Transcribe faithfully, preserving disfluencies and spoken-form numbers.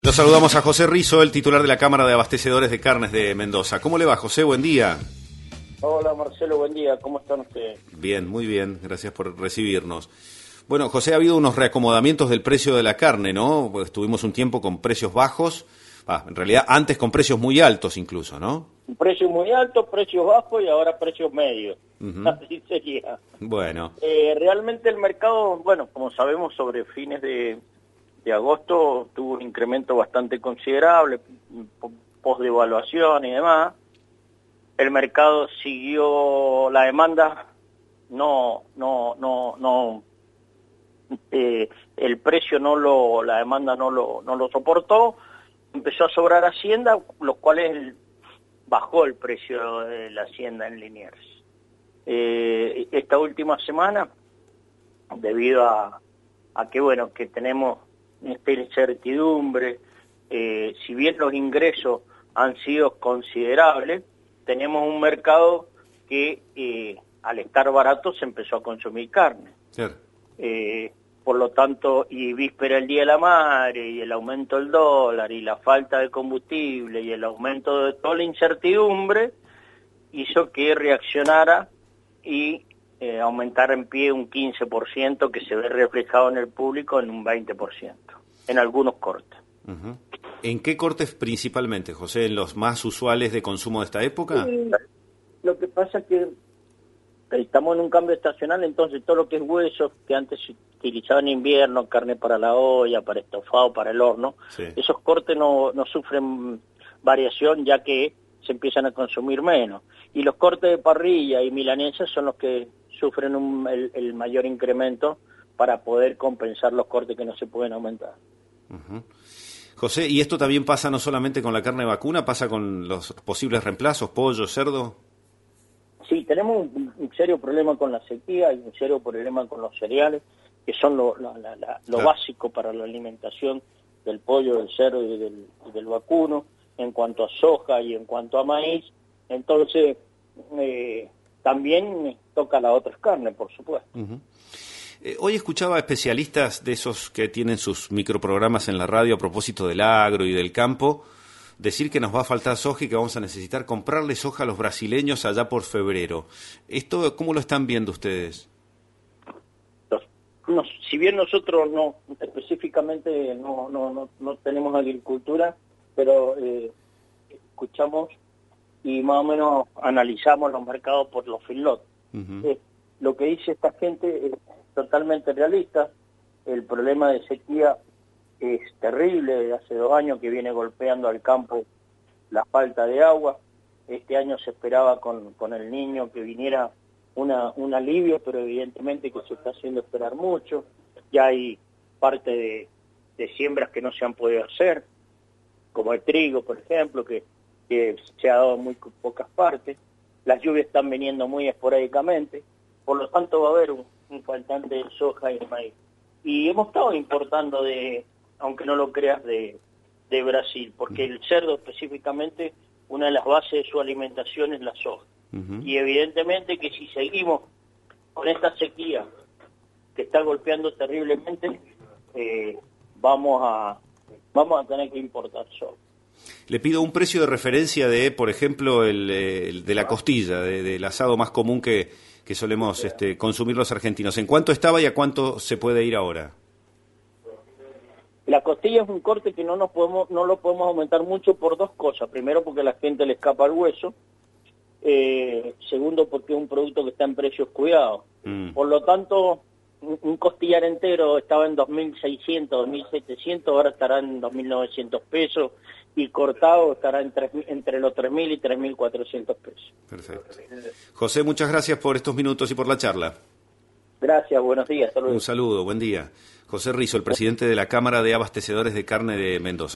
Lo saludamos a José Rizo, el titular de la Cámara de Abastecedores de Carnes de Mendoza. ¿Cómo le va, José? Buen día. Hola, Marcelo, buen día. ¿Cómo están ustedes? Bien, muy bien. Gracias por recibirnos. Bueno, José, ha habido unos reacomodamientos del precio de la carne, ¿no? Pues estuvimos un tiempo con precios bajos, ah, en realidad antes con precios muy altos incluso, ¿no? Precios muy altos, precios bajos y ahora precios medios. Uh-huh. Así sería. Bueno. Eh, realmente el mercado, bueno, como sabemos, sobre fines de, de agosto tuvo un incremento bastante considerable, post-devaluación y demás. El mercado siguió la demanda, no, no, no, no, eh, el precio no lo, la demanda no lo, no lo soportó, empezó a sobrar hacienda, lo cual es, bajó el precio de la hacienda en Liniers. Eh, esta última semana, debido a, a que bueno, que tenemos esta incertidumbre, eh, si bien los ingresos han sido considerables, tenemos un mercado que eh, al estar barato se empezó a consumir carne. Sí. Eh, por lo tanto, y víspera el Día de la Madre, y el aumento del dólar, y la falta de combustible, y el aumento de toda la incertidumbre, hizo que reaccionara y eh, aumentara en pie un quince por ciento que se ve reflejado en el público en un veinte por ciento, en algunos cortes. Uh-huh. ¿En qué cortes principalmente, José? ¿En los más usuales de consumo de esta época? Sí, lo que pasa es que estamos en un cambio estacional, entonces todo lo que es huesos, que antes se utilizaba en invierno, carne para la olla, para estofado, para el horno, sí. Esos cortes no, no sufren variación ya que se empiezan a consumir menos. Y los cortes de parrilla y milanesas son los que sufren un, el, el mayor incremento para poder compensar los cortes que no se pueden aumentar. Uh-huh. José, ¿y esto también pasa no solamente con la carne vacuna, pasa con los posibles reemplazos, pollo, cerdo? Sí, tenemos un, un serio problema con la sequía y un serio problema con los cereales, que son lo, la, la, la, lo claro. básico para la alimentación del pollo, del cerdo y del, y del vacuno, en cuanto a soja y en cuanto a maíz. Entonces, eh, también toca las otras carnes, por supuesto. Uh-huh. Eh, hoy escuchaba a especialistas de esos que tienen sus microprogramas en la radio a propósito del agro y del campo, decir que nos va a faltar soja y que vamos a necesitar comprarle soja a los brasileños allá por febrero. ¿Esto cómo lo están viendo ustedes? Los, no, si bien nosotros no específicamente no, no, no, no tenemos agricultura, pero eh, escuchamos y más o menos analizamos los mercados por los feedlots. Uh-huh. Eh, lo que dice esta gente es totalmente realista. El problema de sequía es terrible, desde hace dos años que viene golpeando al campo la falta de agua. Este año se esperaba con, con el Niño que viniera una, un alivio, pero evidentemente que se está haciendo esperar mucho. Ya hay parte de, de siembras que no se han podido hacer, como el trigo, por ejemplo, que, que se ha dado en muy pocas partes. Las lluvias están viniendo muy esporádicamente, por lo tanto va a haber un, un faltante de soja y de maíz. Y hemos estado importando de, aunque no lo creas, de, de Brasil, porque el cerdo específicamente, una de las bases de su alimentación es la soja. Uh-huh. Y evidentemente que si seguimos con esta sequía que está golpeando terriblemente, eh, vamos a vamos a tener que importar soja. Le pido un precio de referencia de, por ejemplo, el, el de la costilla, de, del asado más común que, que solemos este, consumir los argentinos. ¿En cuánto estaba y a cuánto se puede ir ahora? La costilla es un corte que no nos podemos no lo podemos aumentar mucho por dos cosas. Primero, porque a la gente le escapa el hueso. Eh, segundo, porque es un producto que está en precios cuidados. Mm. Por lo tanto, un, un costillar entero estaba en dos mil seiscientos, dos mil setecientos, ahora estará en dos mil novecientos pesos. Y cortado estará entre, entre los tres mil y tres mil cuatrocientos pesos. Perfecto. José, muchas gracias por estos minutos y por la charla. Gracias, buenos días. Hasta luego. Un saludo, buen día. José Rizo, el presidente de la Cámara de Abastecedores de Carne de Mendoza.